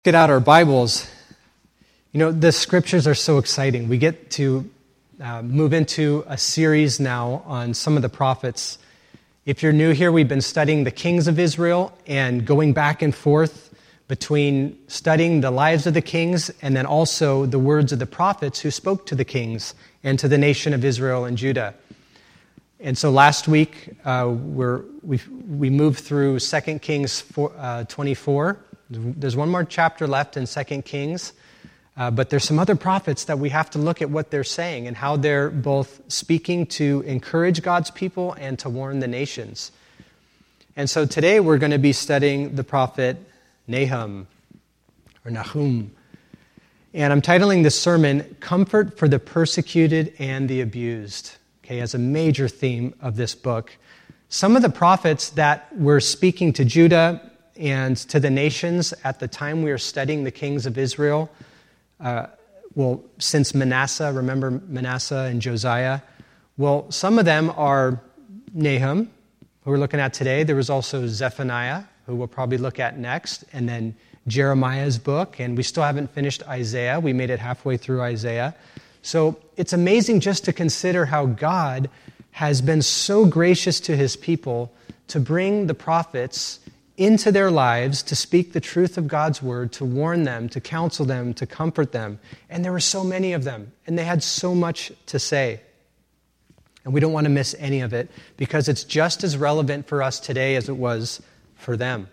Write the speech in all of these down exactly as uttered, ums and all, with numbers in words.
Get out our Bibles. You know, the scriptures are so exciting. We get to uh, move into a series now on some of the prophets. If you're new here, we've been studying the kings of Israel and going back and forth between studying the lives of the kings and then also the words of the prophets who spoke to the kings and to the nation of Israel and Judah. And so last week, uh, we're, we we moved through Second Kings four, uh, twenty-four. There's one more chapter left in Second Kings, uh, but there's some other prophets that we have to look at what they're saying and how they're both speaking to encourage God's people and to warn the nations. And so today we're going to be studying the prophet Nahum, or Nahum. And I'm titling this sermon, Comfort for the Persecuted and the Abused, okay, as a major theme of this book. Some of the prophets that were speaking to Judah and to the nations at the time we are studying the kings of Israel, uh, well, since Manasseh, remember Manasseh and Josiah? Well, some of them are Nahum, who we're looking at today. There was also Zephaniah, who we'll probably look at next, and then Jeremiah's book, and we still haven't finished Isaiah. We made it halfway through Isaiah. So it's amazing just to consider how God has been so gracious to his people to bring the prophets into their lives to speak the truth of God's word, to warn them, to counsel them, to comfort them. And there were so many of them, and they had so much to say. And we don't want to miss any of it because it's just as relevant for us today as it was for them.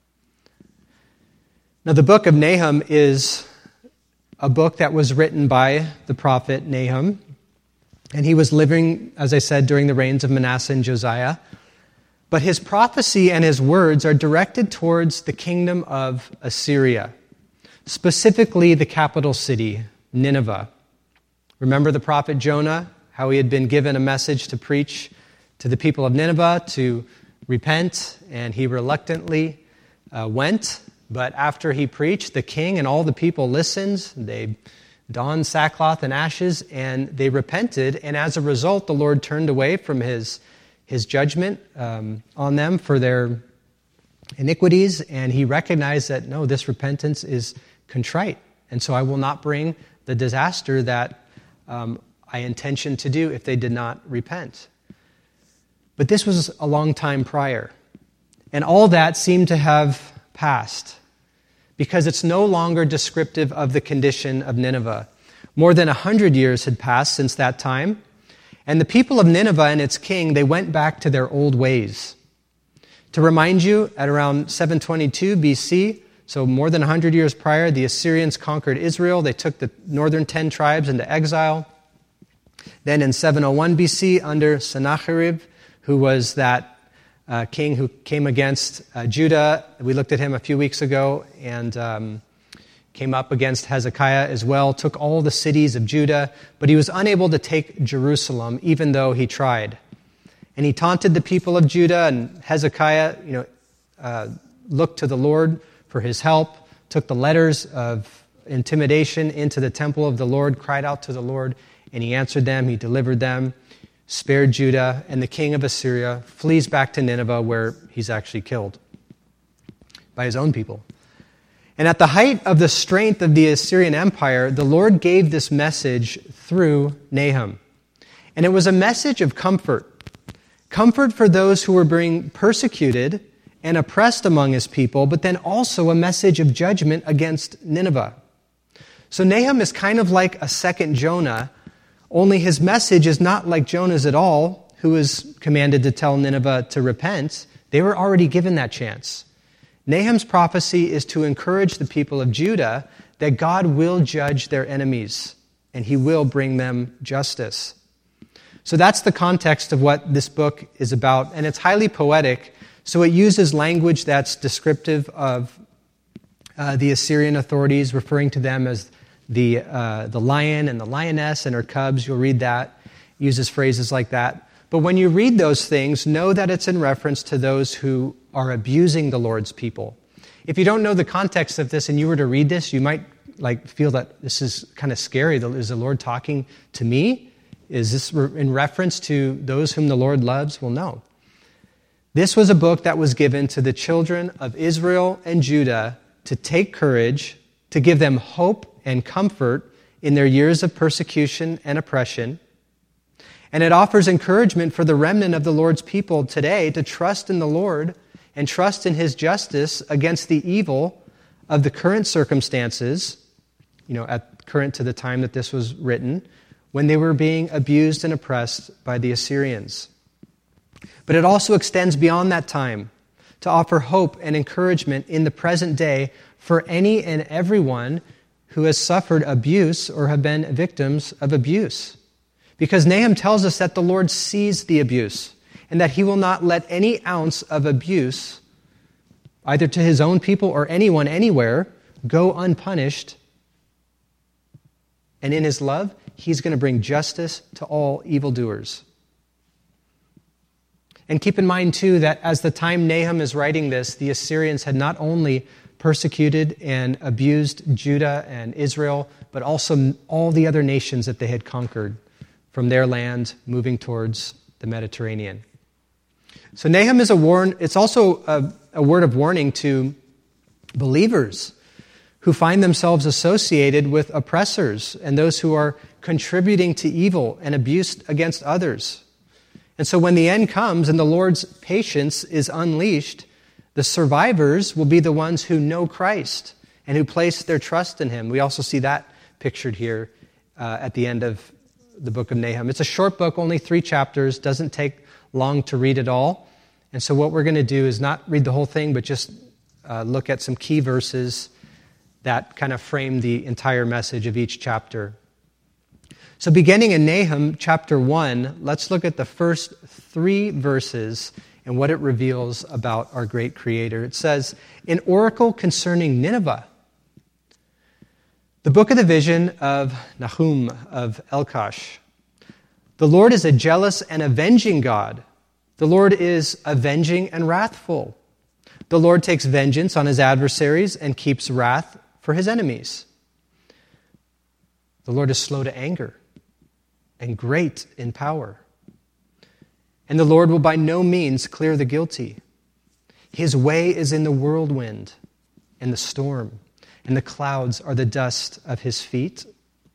Now, the book of Nahum is a book that was written by the prophet Nahum, and he was living, as I said, during the reigns of Manasseh and Josiah. But his prophecy and his words are directed towards the kingdom of Assyria, specifically the capital city, Nineveh. Remember the prophet Jonah, how he had been given a message to preach to the people of Nineveh to repent, and he reluctantly uh, went. But after he preached, the king and all the people listened. They donned sackcloth and ashes, and they repented. And as a result, the Lord turned away from his his judgment um, on them for their iniquities, and he recognized that, no, this repentance is contrite, and so I will not bring the disaster that um, I intentioned to do if they did not repent. But this was a long time prior, and all that seemed to have passed because it's no longer descriptive of the condition of Nineveh. More than a hundred years had passed since that time, and the people of Nineveh and its king, they went back to their old ways. To remind you, at around seven twenty-two B C, so more than one hundred years prior, the Assyrians conquered Israel. They took the northern ten tribes into exile. Then in seven oh one B C, under Sennacherib, who was that uh, king who came against uh, Judah, we looked at him a few weeks ago, and um, came up against Hezekiah as well, took all the cities of Judah, but he was unable to take Jerusalem, even though he tried. And he taunted the people of Judah, and Hezekiah, you know, uh, looked to the Lord for his help, took the letters of intimidation into the temple of the Lord, cried out to the Lord, and he answered them, he delivered them, spared Judah, and the king of Assyria flees back to Nineveh, where he's actually killed by his own people. And at the height of the strength of the Assyrian Empire, the Lord gave this message through Nahum. And it was a message of comfort. Comfort for those who were being persecuted and oppressed among his people, but then also a message of judgment against Nineveh. So Nahum is kind of like a second Jonah, only his message is not like Jonah's at all, who was commanded to tell Nineveh to repent. They were already given that chance. Nahum's prophecy is to encourage the people of Judah that God will judge their enemies and he will bring them justice. So that's the context of what this book is about, and it's highly poetic, so it uses language that's descriptive of uh, the Assyrian authorities, referring to them as the uh, the lion and the lioness and her cubs. You'll read that. It uses phrases like that. But when you read those things, know that it's in reference to those who are abusing the Lord's people. If you don't know the context of this and you were to read this, you might like feel that this is kind of scary. Is the Lord talking to me? Is this in reference to those whom the Lord loves? Well, no. This was a book that was given to the children of Israel and Judah to take courage, to give them hope and comfort in their years of persecution and oppression. And it offers encouragement for the remnant of the Lord's people today to trust in the Lord and trust in his justice against the evil of the current circumstances, you know, at current to the time that this was written, when they were being abused and oppressed by the Assyrians. But it also extends beyond that time to offer hope and encouragement in the present day for any and everyone who has suffered abuse or have been victims of abuse. Because Nahum tells us that the Lord sees the abuse and that he will not let any ounce of abuse, either to his own people or anyone anywhere, go unpunished. And in his love, he's going to bring justice to all evildoers. And keep in mind, too, that as the time Nahum is writing this, the Assyrians had not only persecuted and abused Judah and Israel, but also all the other nations that they had conquered from their land moving towards the Mediterranean. So Nahum is a warn. It's also a, a word of warning to believers who find themselves associated with oppressors and those who are contributing to evil and abuse against others. And so when the end comes and the Lord's patience is unleashed, the survivors will be the ones who know Christ and who place their trust in him. We also see that pictured here uh, at the end of the book of Nahum. It's a short book, only three chapters, doesn't take long to read it all. And so what we're going to do is not read the whole thing, but just uh, look at some key verses that kind of frame the entire message of each chapter. So beginning in Nahum chapter one, let's look at the first three verses and what it reveals about our great Creator. It says, "An oracle concerning Nineveh. The book of the vision of Nahum of Elkosh. The Lord is a jealous and avenging God. The Lord is avenging and wrathful. The Lord takes vengeance on his adversaries and keeps wrath for his enemies. The Lord is slow to anger and great in power. And the Lord will by no means clear the guilty. His way is in the whirlwind and the storm, and the clouds are the dust of his feet."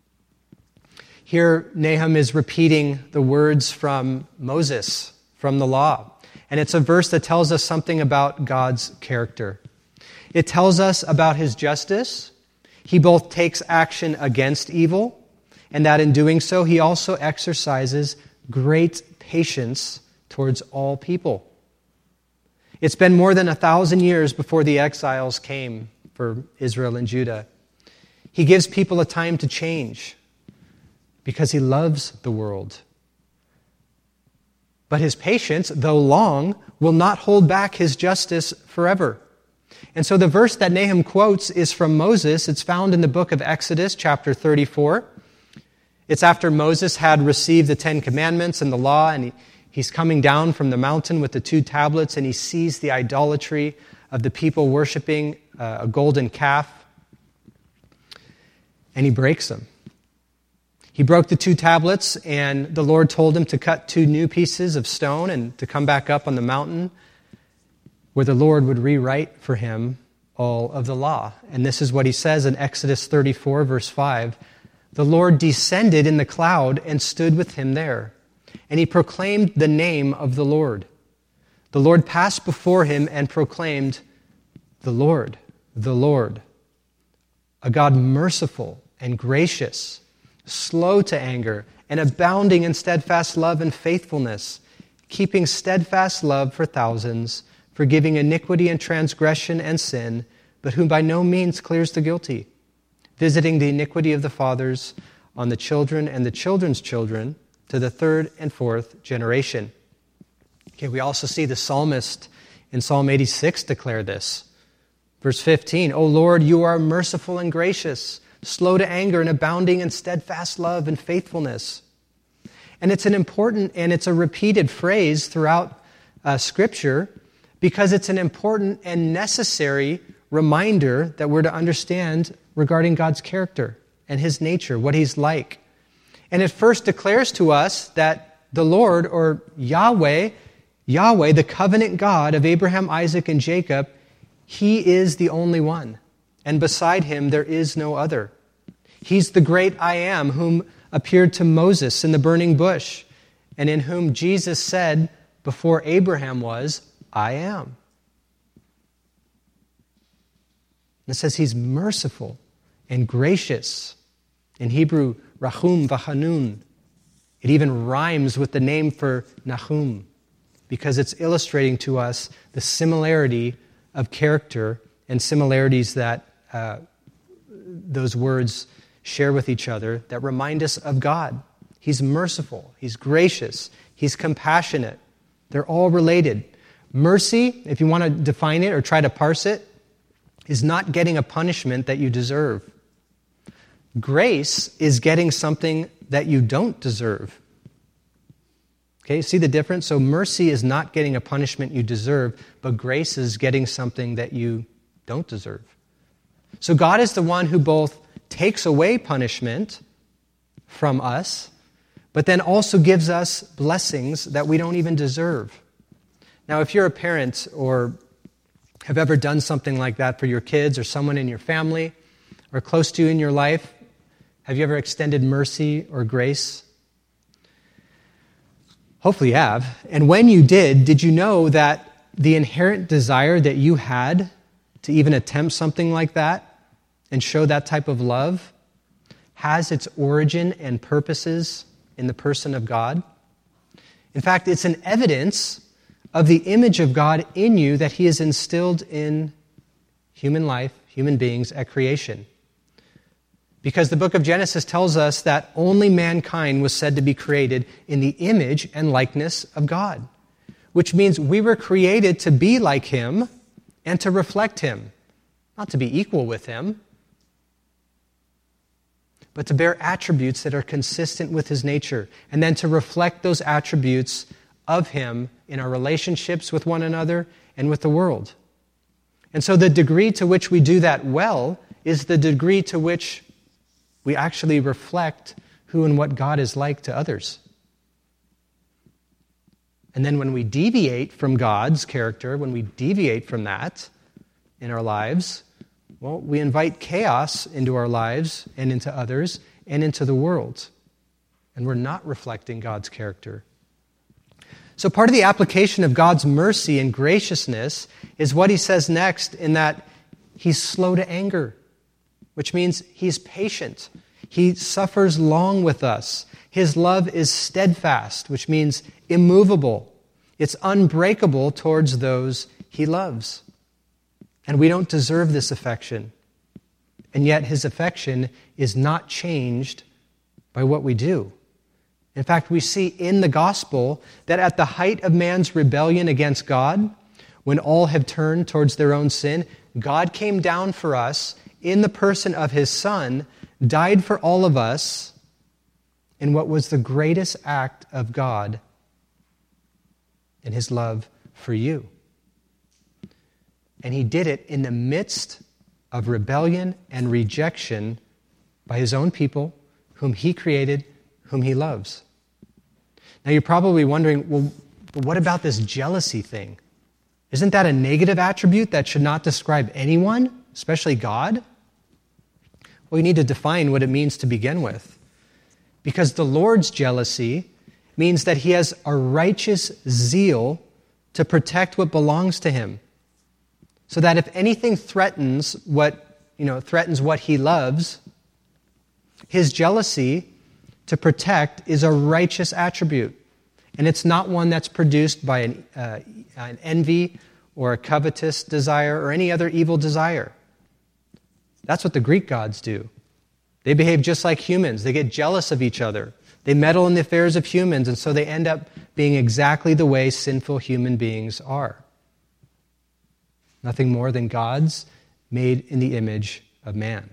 Here, Nahum is repeating the words from Moses, from the law. And it's a verse that tells us something about God's character. It tells us about his justice. He both takes action against evil, and that in doing so, he also exercises great patience towards all people. It's been more than a thousand years before the exiles came for Israel and Judah. He gives people a time to change because he loves the world. But his patience, though long, will not hold back his justice forever. And so the verse that Nahum quotes is from Moses. It's found in the book of Exodus, chapter thirty-four. It's after Moses had received the Ten Commandments and the law, and he, he's coming down from the mountain with the two tablets, and he sees the idolatry of the people worshiping uh, a golden calf, and he breaks them. He broke the two tablets, and the Lord told him to cut two new pieces of stone and to come back up on the mountain where the Lord would rewrite for him all of the law. And this is what he says in Exodus thirty-four, verse five. "The Lord descended in the cloud and stood with him there, and he proclaimed the name of the Lord. The Lord passed before him and proclaimed, 'The Lord, the Lord, a God merciful and gracious, slow to anger, and abounding in steadfast love and faithfulness, keeping steadfast love for thousands, forgiving iniquity and transgression and sin, but who by no means clears the guilty, visiting the iniquity of the fathers on the children and the children's children to the third and fourth generation.'" Okay, we also see the psalmist in Psalm eighty-six declare this. Verse fifteen, "O Lord, you are merciful and gracious, slow to anger and abounding in steadfast love and faithfulness." And it's an important and it's a repeated phrase throughout uh, Scripture because it's an important and necessary reminder that we're to understand regarding God's character and his nature, what he's like. And it first declares to us that the Lord, or Yahweh, Yahweh, the covenant God of Abraham, Isaac, and Jacob, he is the only one. and beside him there is no other. He's the great I Am, whom appeared to Moses in the burning bush, and in whom Jesus said, before Abraham was, I am. It says he's merciful and gracious. In Hebrew, Rahum v'Hanun. It even rhymes with the name for Nahum, because it's illustrating to us the similarity of character and similarities that uh, those words share with each other that remind us of God. He's merciful, he's gracious, he's compassionate. They're all related. Mercy, if you want to define it or try to parse it, is not getting a punishment that you deserve. Grace is getting something that you don't deserve. Okay, see the difference? So mercy is not getting a punishment you deserve, but grace is getting something that you don't deserve. So God is the one who both takes away punishment from us, but then also gives us blessings that we don't even deserve. Now, if you're a parent or have ever done something like that for your kids or someone in your family or close to you in your life, have you ever extended mercy or grace? Hopefully you have. And when you did, did you know that the inherent desire that you had to even attempt something like that and show that type of love has its origin and purposes in the person of God? In fact, it's an evidence of the image of God in you that He has instilled in human life, human beings at creation. Because the book of Genesis tells us that only mankind was said to be created in the image and likeness of God, which means we were created to be like Him and to reflect Him, not to be equal with Him, but to bear attributes that are consistent with His nature, and then to reflect those attributes of Him in our relationships with one another and with the world. And so the degree to which we do that well is the degree to which we actually reflect who and what God is like to others. And then when we deviate from God's character, when we deviate from that in our lives, well, we invite chaos into our lives and into others and into the world. And we're not reflecting God's character. So part of the application of God's mercy and graciousness is what He says next, in that He's slow to anger, which means He's patient. He suffers long with us. His love is steadfast, which means immovable. It's unbreakable towards those He loves. And we don't deserve this affection. And yet His affection is not changed by what we do. In fact, we see in the gospel that at the height of man's rebellion against God, when all have turned towards their own sin, God came down for us in the person of His Son, died for all of us in what was the greatest act of God in His love for you. And He did it in the midst of rebellion and rejection by His own people, whom He created, whom He loves. Now you're probably wondering, well, what about this jealousy thing? Isn't that a negative attribute that should not describe anyone, especially God? Well, you need to define what it means to begin with. Because the Lord's jealousy means that He has a righteous zeal to protect what belongs to Him. So that if anything threatens what, you know, threatens what He loves, His jealousy to protect is a righteous attribute. And it's not one that's produced by an, uh, an envy or a covetous desire or any other evil desire. That's what the Greek gods do. They behave just like humans. They get jealous of each other. They meddle in the affairs of humans, and so they end up being exactly the way sinful human beings are. Nothing more than gods made in the image of man.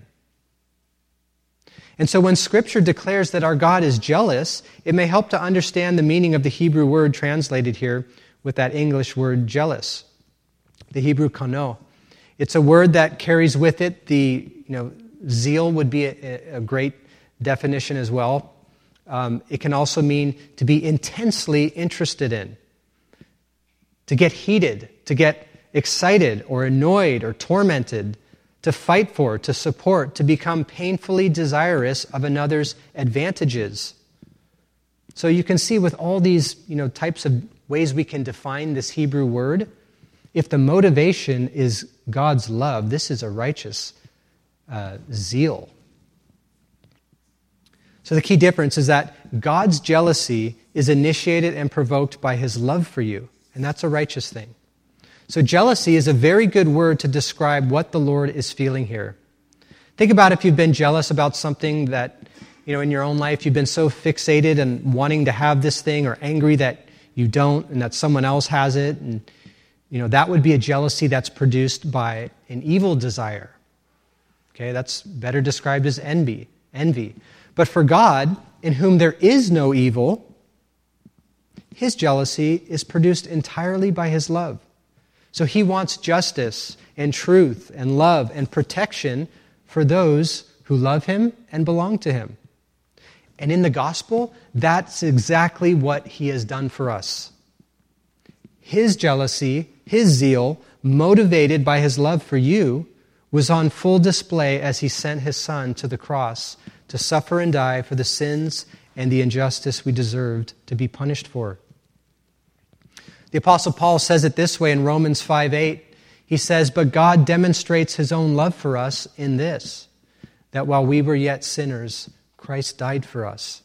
And so when Scripture declares that our God is jealous, it may help to understand the meaning of the Hebrew word translated here with that English word jealous, the Hebrew kano. It's a word that carries with it the, you know, zeal would be a, a great definition as well. Um, it can also mean to be intensely interested in, to get heated, to get excited or annoyed or tormented, to fight for, to support, to become painfully desirous of another's advantages. So you can see with all these, you know, types of ways we can define this Hebrew word, if the motivation is God's love, this is a righteous uh, zeal. So the key difference is that God's jealousy is initiated and provoked by his love for you, and that's a righteous thing. So jealousy is a very good word to describe what the Lord is feeling here. Think about if you've been jealous about something that, you know, in your own life, you've been so fixated and wanting to have this thing, or angry that you don't and that someone else has it. And, you know, that would be a jealousy that's produced by an evil desire. Okay, that's better described as envy. Envy. But for God, in whom there is no evil, his jealousy is produced entirely by his love. So he wants justice and truth and love and protection for those who love him and belong to him. And in the gospel, that's exactly what he has done for us. His jealousy, his zeal, motivated by his love for you, was on full display as he sent his son to the cross to suffer and die for the sins and the injustice we deserved to be punished for. The Apostle Paul says it this way in Romans five eight. He says, "But God demonstrates his own love for us in this, that while we were yet sinners, Christ died for us."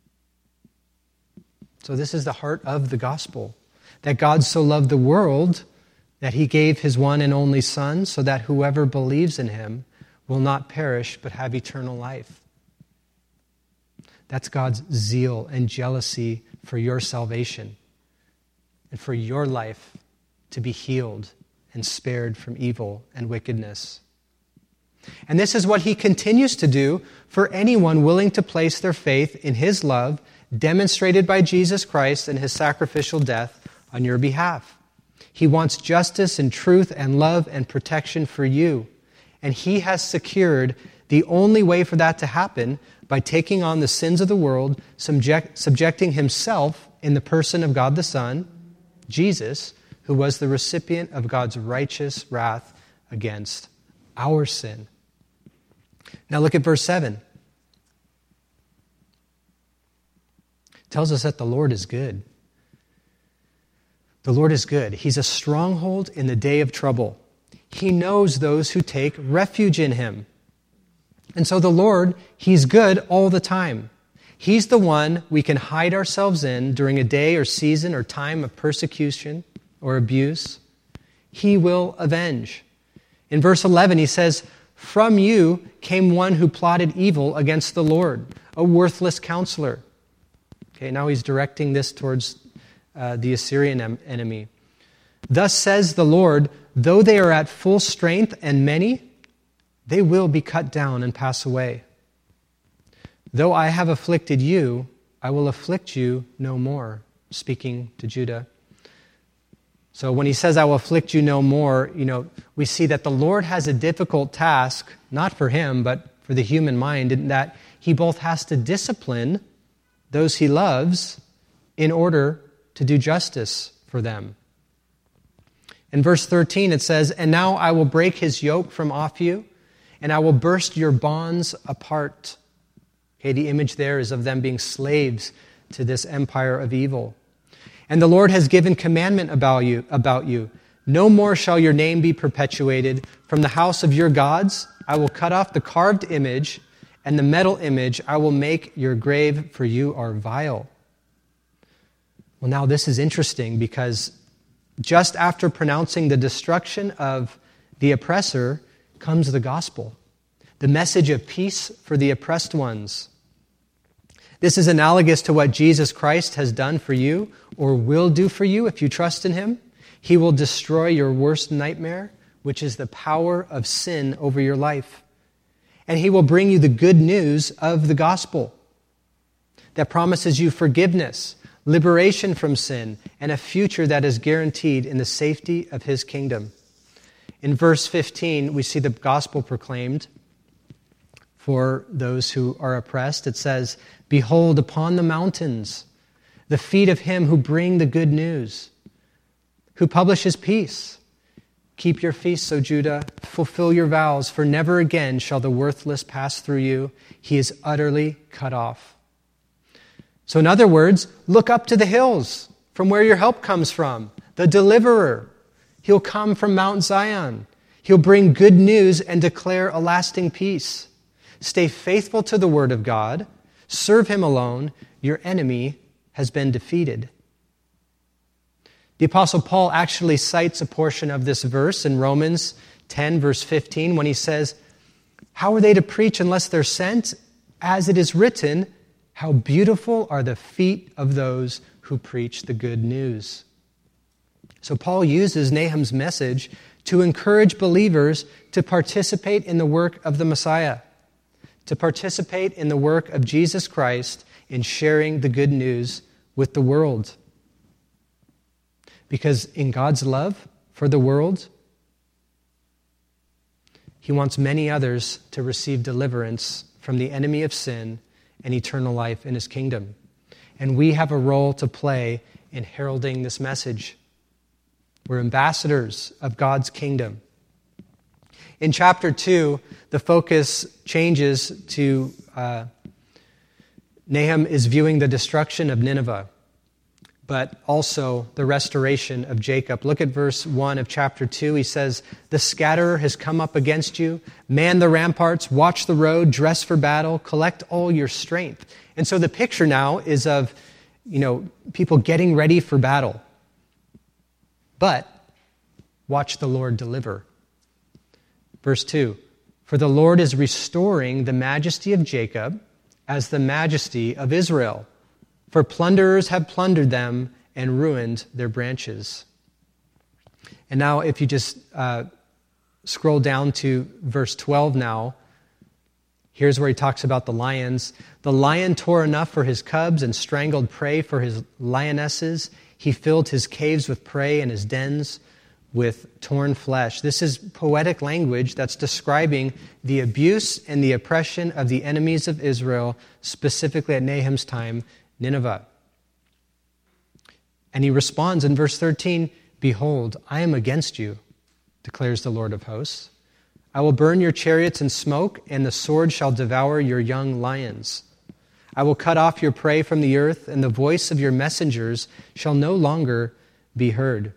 So this is the heart of the gospel, that God so loved the world that he gave his one and only Son, so that whoever believes in him will not perish but have eternal life. That's God's zeal and jealousy for your salvation and for your life to be healed and spared from evil and wickedness. And this is what he continues to do for anyone willing to place their faith in his love, demonstrated by Jesus Christ and his sacrificial death on your behalf. He wants justice and truth and love and protection for you. And he has secured the only way for that to happen by taking on the sins of the world, subject, subjecting himself in the person of God the Son, Jesus, who was the recipient of God's righteous wrath against our sin. Now look at verse seven. It tells us that the Lord is good. The Lord is good. He's a stronghold in the day of trouble. He knows those who take refuge in him. And so the Lord, he's good all the time. He's the one we can hide ourselves in during a day or season or time of persecution or abuse. He will avenge. In verse eleven, he says, "From you came one who plotted evil against the Lord, a worthless counselor." Okay, now he's directing this towards uh, the Assyrian em- enemy. "Thus says the Lord, though they are at full strength and many, they will be cut down and pass away. Though I have afflicted you, I will afflict you no more," speaking to Judah. So when he says, "I will afflict you no more," you know, we see that the Lord has a difficult task, not for him, but for the human mind, in that he both has to discipline those he loves in order to do justice for them. In verse thirteen, it says, "And now I will break his yoke from off you, and I will burst your bonds apart." Okay, the image there is of them being slaves to this empire of evil. "And the Lord has given commandment about you, about you. No more shall your name be perpetuated. From the house of your gods I will cut off the carved image, and the metal image I will make your grave, for you are vile." Well, now this is interesting, because just after pronouncing the destruction of the oppressor comes the gospel, the message of peace for the oppressed ones. This is analogous to what Jesus Christ has done for you, or will do for you if you trust in him. He will destroy your worst nightmare, which is the power of sin over your life. And he will bring you the good news of the gospel that promises you forgiveness, liberation from sin, and a future that is guaranteed in the safety of his kingdom. In verse fifteen, we see the gospel proclaimed for those who are oppressed. It says, "Behold, upon the mountains, the feet of him who bring the good news, who publishes peace, Keep your feasts, O Judah, fulfill your vows, for never again shall the worthless pass through you. He is utterly cut off. So in other words, look up to the hills from where your help comes from. The deliverer. He'll come from Mount Zion. He'll bring good news and declare a lasting peace. Stay faithful to the word of God. Serve him alone. Your enemy has been defeated. The Apostle Paul actually cites a portion of this verse in Romans ten, verse fifteen, when he says, how are they to preach unless they're sent? As it is written, how beautiful are the feet of those who preach the good news. So Paul uses Nahum's message to encourage believers to participate in the work of the Messiah, to participate in the work of Jesus Christ in sharing the good news with the world. Because in God's love for the world, he wants many others to receive deliverance from the enemy of sin and eternal life in his kingdom. And we have a role to play in heralding this message. We're ambassadors of God's kingdom. In chapter two, the focus changes to uh, Nahum is viewing the destruction of Nineveh, but also the restoration of Jacob. Look at verse one of chapter two. He says, the scatterer has come up against you. Man the ramparts, watch the road, dress for battle, collect all your strength. And so the picture now is of, you know, people getting ready for battle. But watch the Lord deliver. Verse two, for the Lord is restoring the majesty of Jacob as the majesty of Israel. For plunderers have plundered them and ruined their branches. And now if you just uh, scroll down to verse twelve now, here's where he talks about the lions. The lion tore enough for his cubs and strangled prey for his lionesses. He filled his caves with prey and his dens with torn flesh. This is poetic language that's describing the abuse and the oppression of the enemies of Israel, specifically at Nahum's time, Nineveh. And he responds in verse thirteen, behold, I am against you, declares the Lord of hosts. I will burn your chariots in smoke, and the sword shall devour your young lions. I will cut off your prey from the earth, and the voice of your messengers shall no longer be heard.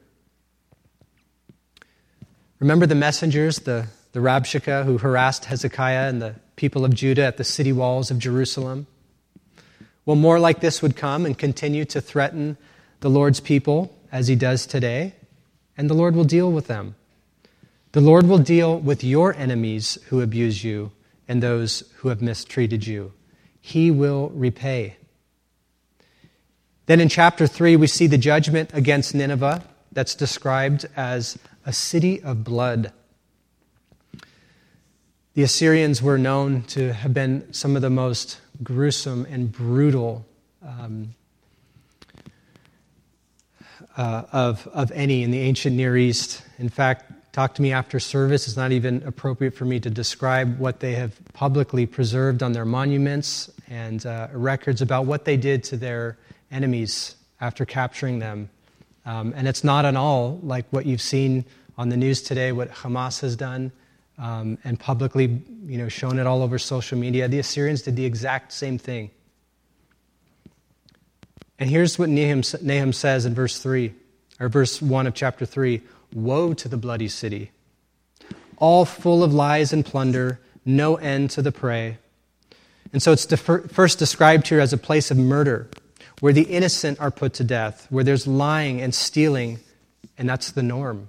Remember the messengers, the, the Rabshakeh, who harassed Hezekiah and the people of Judah at the city walls of Jerusalem? Well, more like this would come and continue to threaten the Lord's people as he does today, and the Lord will deal with them. The Lord will deal with your enemies who abuse you and those who have mistreated you. He will repay. Then in chapter three, we see the judgment against Nineveh that's described as a city of blood. The Assyrians were known to have been some of the most gruesome and brutal um, uh, of, of any in the ancient Near East. In fact, talk to me after service. It's not even appropriate for me to describe what they have publicly preserved on their monuments and uh, records about what they did to their enemies after capturing them. Um, and it's not at all like what you've seen on the news today, what Hamas has done, um, and publicly, you know, shown it all over social media. The Assyrians did the exact same thing. And here's what Nahum, Nahum says in verse three, or verse one of chapter three. Woe to the bloody city, all full of lies and plunder, no end to the prey. And so it's defer- first described here as a place of murder, where the innocent are put to death, where there's lying and stealing, and that's the norm.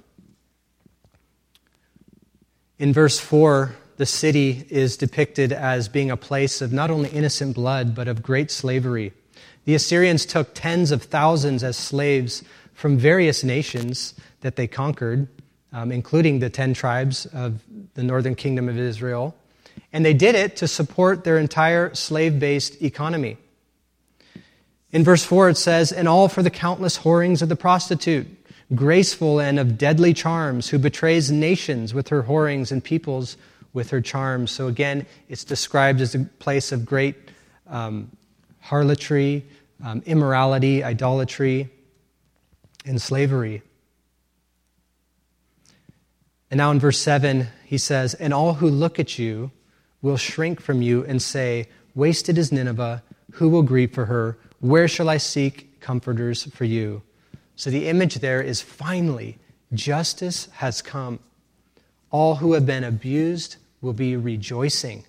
In verse four, the city is depicted as being a place of not only innocent blood, but of great slavery. The Assyrians took tens of thousands as slaves from various nations that they conquered, um, including the ten tribes of the northern kingdom of Israel. And they did it to support their entire slave-based economy. In verse four it says, and all for the countless whorings of the prostitute, graceful and of deadly charms, who betrays nations with her whorings and peoples with her charms. So again, it's described as a place of great um, harlotry, um, immorality, idolatry, and slavery. And now in verse seven, he says, "And all who look at you will shrink from you and say, 'Wasted is Nineveh. Who will grieve for her? Where shall I seek comforters for you?'" So the image there is finally, justice has come. All who have been abused will be rejoicing.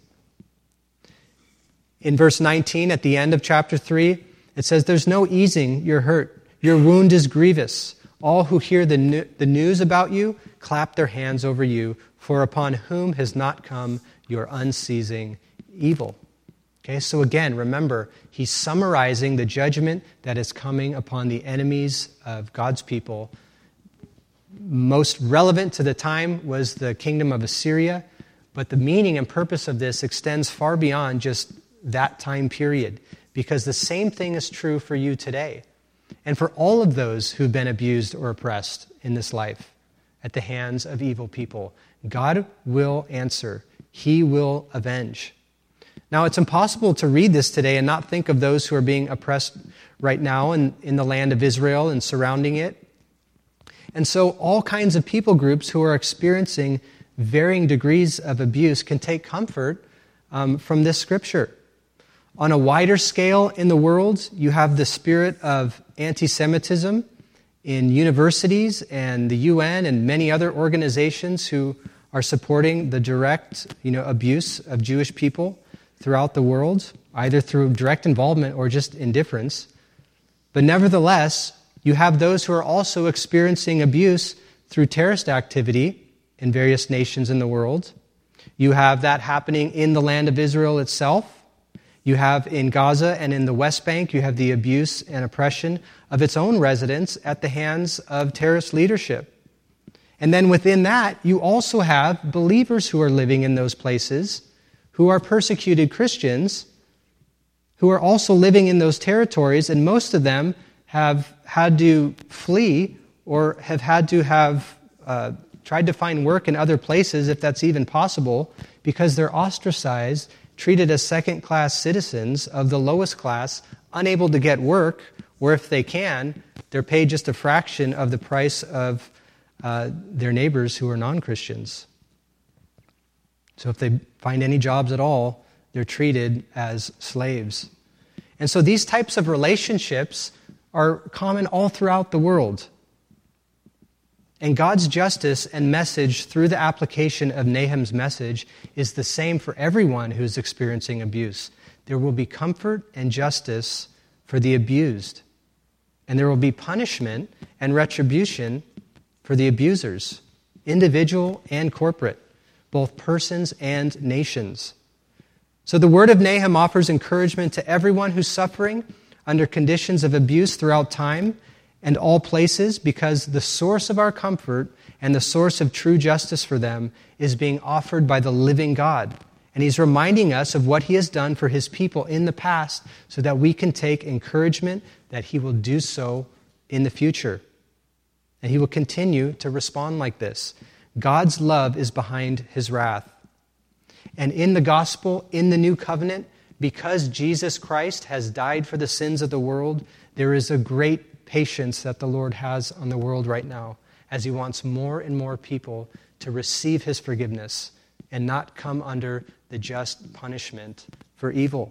In verse nineteen, at the end of chapter three, it says, "There's no easing your hurt. Your wound is grievous. All who hear the, new, the news about you clap their hands over you, for upon whom has not come your unceasing evil." Okay, so again, remember, he's summarizing the judgment that is coming upon the enemies of God's people. Most relevant to the time was the kingdom of Assyria, but the meaning and purpose of this extends far beyond just that time period, because the same thing is true for you today and for all of those who've been abused or oppressed in this life at the hands of evil people. God will answer. He will avenge. Now, it's impossible to read this today and not think of those who are being oppressed right now in, in the land of Israel and surrounding it. And so all kinds of people groups who are experiencing varying degrees of abuse can take comfort um, from this scripture. On a wider scale in the world, you have the spirit of anti-Semitism in universities and the U N and many other organizations who are supporting the direct, you know, abuse of Jewish people throughout the world, either through direct involvement or just indifference. But nevertheless, you have those who are also experiencing abuse through terrorist activity in various nations in the world. You have that happening in the land of Israel itself. You have in Gaza and in the West Bank, you have the abuse and oppression of its own residents at the hands of terrorist leadership. And then within that, you also have believers who are living in those places, who are persecuted Christians, who are also living in those territories, and most of them have had to flee or have had to have uh, tried to find work in other places, if that's even possible, because they're ostracized, treated as second-class citizens of the lowest class, unable to get work, or if they can, they're paid just a fraction of the price of uh, their neighbors who are non-Christians. So if they find any jobs at all, they're treated as slaves. And so these types of relationships are common all throughout the world. And God's justice and message through the application of Nahum's message is the same for everyone who's experiencing abuse. There will be comfort and justice for the abused. And there will be punishment and retribution for the abusers, individual and corporate, both persons and nations. So the word of Nahum offers encouragement to everyone who's suffering under conditions of abuse throughout time and all places, because the source of our comfort and the source of true justice for them is being offered by the living God. And he's reminding us of what he has done for his people in the past so that we can take encouragement that he will do so in the future. And he will continue to respond like this. God's love is behind his wrath. And in the gospel, in the new covenant, because Jesus Christ has died for the sins of the world, there is a great patience that the Lord has on the world right now, as he wants more and more people to receive his forgiveness and not come under the just punishment for evil.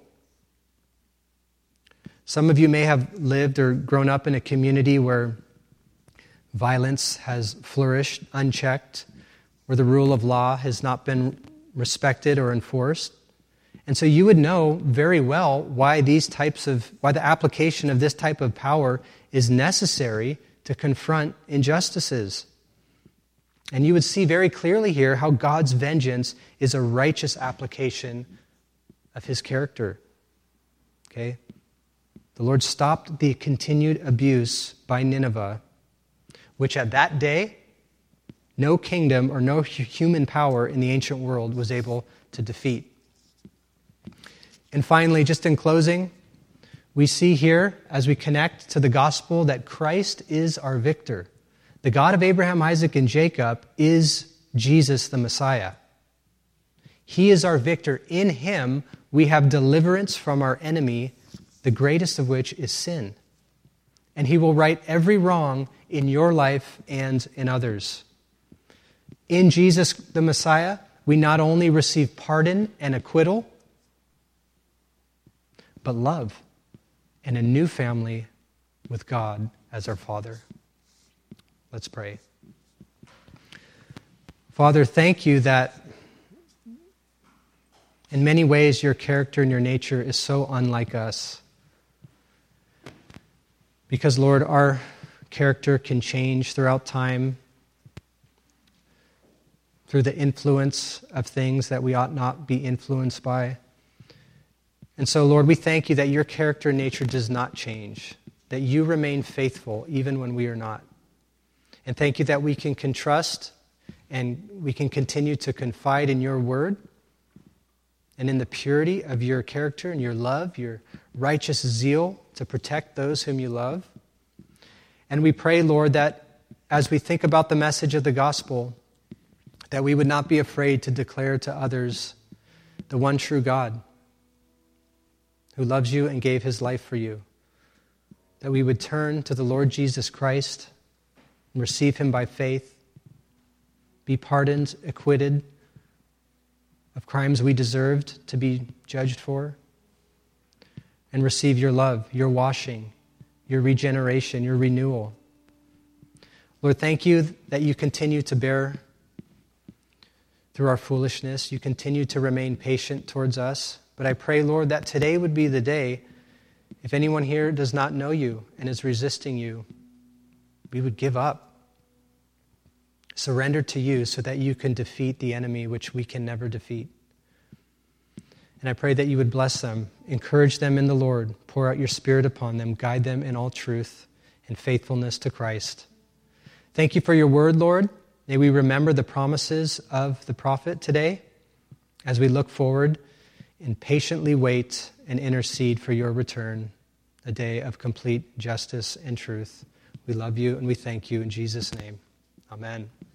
Some of you may have lived or grown up in a community where violence has flourished unchecked, where the rule of law has not been respected or enforced. And so you would know very well why these types of, why the application of this type of power is necessary to confront injustices. And you would see very clearly here how God's vengeance is a righteous application of his character. Okay? The Lord stopped the continued abuse by Nineveh, which at that day, no kingdom or no human power in the ancient world was able to defeat. And finally, just in closing, we see here, as we connect to the gospel, that Christ is our victor. The God of Abraham, Isaac, and Jacob is Jesus the Messiah. He is our victor. In him, we have deliverance from our enemy, the greatest of which is sin. And he will right every wrong in your life and in others. In Jesus the Messiah, we not only receive pardon and acquittal, but love and a new family with God as our Father. Let's pray. Father, thank you that in many ways your character and your nature is so unlike us. Because, Lord, our character can change throughout time through the influence of things that we ought not be influenced by. And so, Lord, we thank you that your character and nature does not change, that you remain faithful even when we are not. And thank you that we can trust and we can continue to confide in your word and in the purity of your character and your love, your righteous zeal to protect those whom you love. And we pray, Lord, that as we think about the message of the gospel, that we would not be afraid to declare to others the one true God who loves you and gave his life for you. That we would turn to the Lord Jesus Christ and receive him by faith, be pardoned, acquitted of crimes we deserved to be judged for, and receive your love, your washing, your regeneration, your renewal. Lord, thank you that you continue to bear through our foolishness. You continue to remain patient towards us. But I pray, Lord, that today would be the day, if anyone here does not know you and is resisting you, we would give up, surrender to you so that you can defeat the enemy which we can never defeat. And I pray that you would bless them, encourage them in the Lord, pour out your Spirit upon them, guide them in all truth and faithfulness to Christ. Thank you for your word, Lord. May we remember the promises of the prophet today as we look forward and patiently wait and intercede for your return, a day of complete justice and truth. We love you and we thank you in Jesus' name. Amen.